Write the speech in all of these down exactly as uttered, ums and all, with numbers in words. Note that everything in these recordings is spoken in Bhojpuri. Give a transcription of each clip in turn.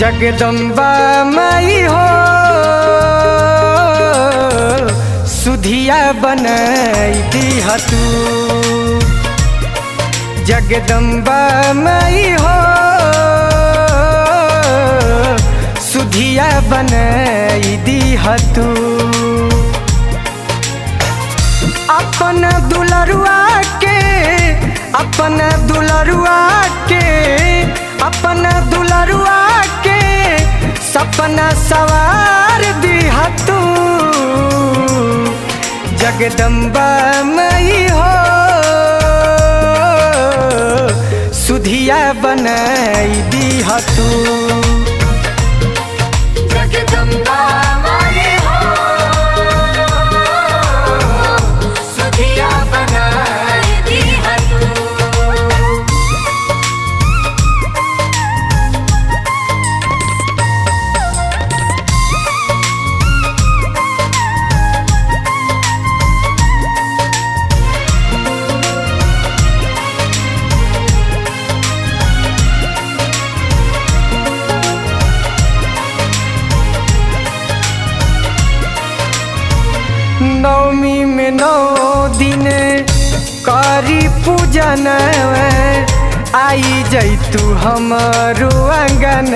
जगदम्बा माई हो सुधिया बनाई दीह तू। जगदम्बा माई हो सुधिया बनाई दीह तू। अपन दुलरुआ के अपन दुलरुआ के अपन दुलरुआ के सपना सवार दीह तू। जगदम्बा माई हो सुधिया बनाई दीह तू। जगदम्बा माई हो सुधिया बनाई दीह तू। नवमी में नौ दिन करी पूजन आई जैतू हमारो आंगन।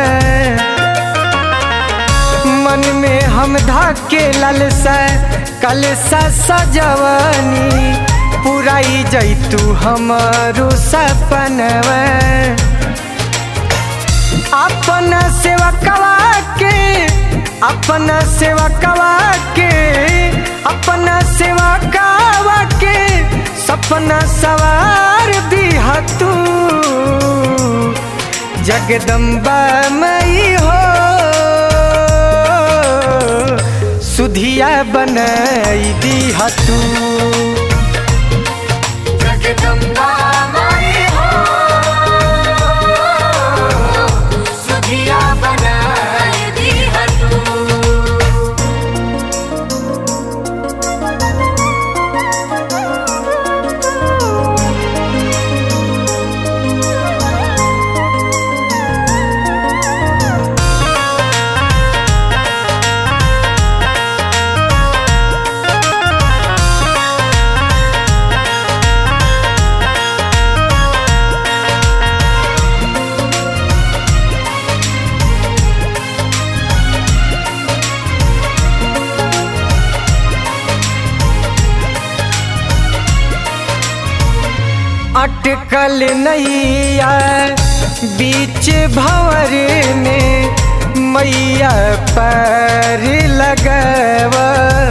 मन में हम धाके ललसा कलसा सजवनी पुराई जैतू हमारो सपनवा। अपना सेवकवा के अपना सेवकवा के अपना सेवकवा के सपना सवार दीह तू। जगदम्बा माई हो सुधिया बनाई दीह तू। जगदम्बा माई हो सुधिया बनाई दीह तू। अटकल नैया बीच भंवर में मैया पैर लगावा।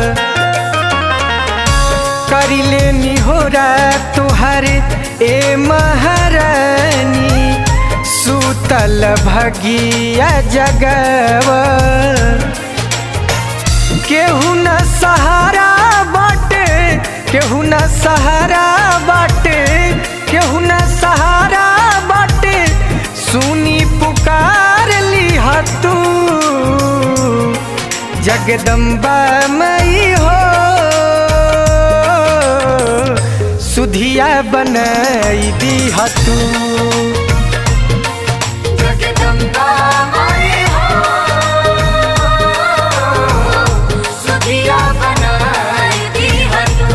करिले निहोरा तुहर ए महारानी सूतल भगिया जगवा। केहू न सहारा बाटे केहू न सहारा बाटे केहू न सहारा बाटे सुनी पुकार लीह तू। जगदम्बा माई हो सुधिया बनाई दीह तू। जगदम्बा माई हो सुधिया बनाई दीह तू।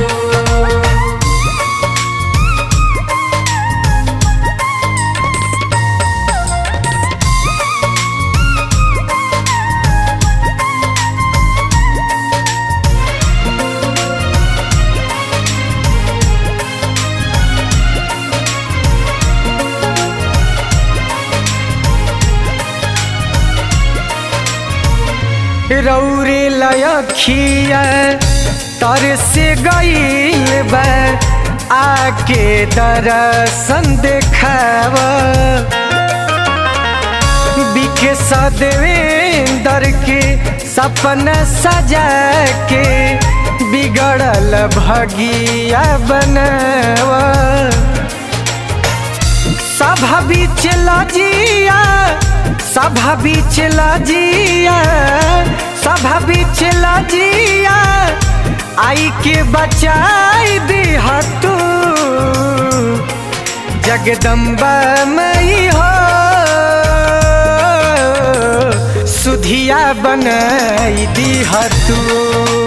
रौरे लयखिया तर से गईल बा आके दर्शन देखावा। बिखे सदेवेंदर के सपना सजा के बिगड़ल भगिया बनावा। सभा बीच लजिया सभा बीच लजिया सभा बीच लजिया आई के बचाई दीह तू। जगदम्बा माई हो सुधिया बनाई दी तू।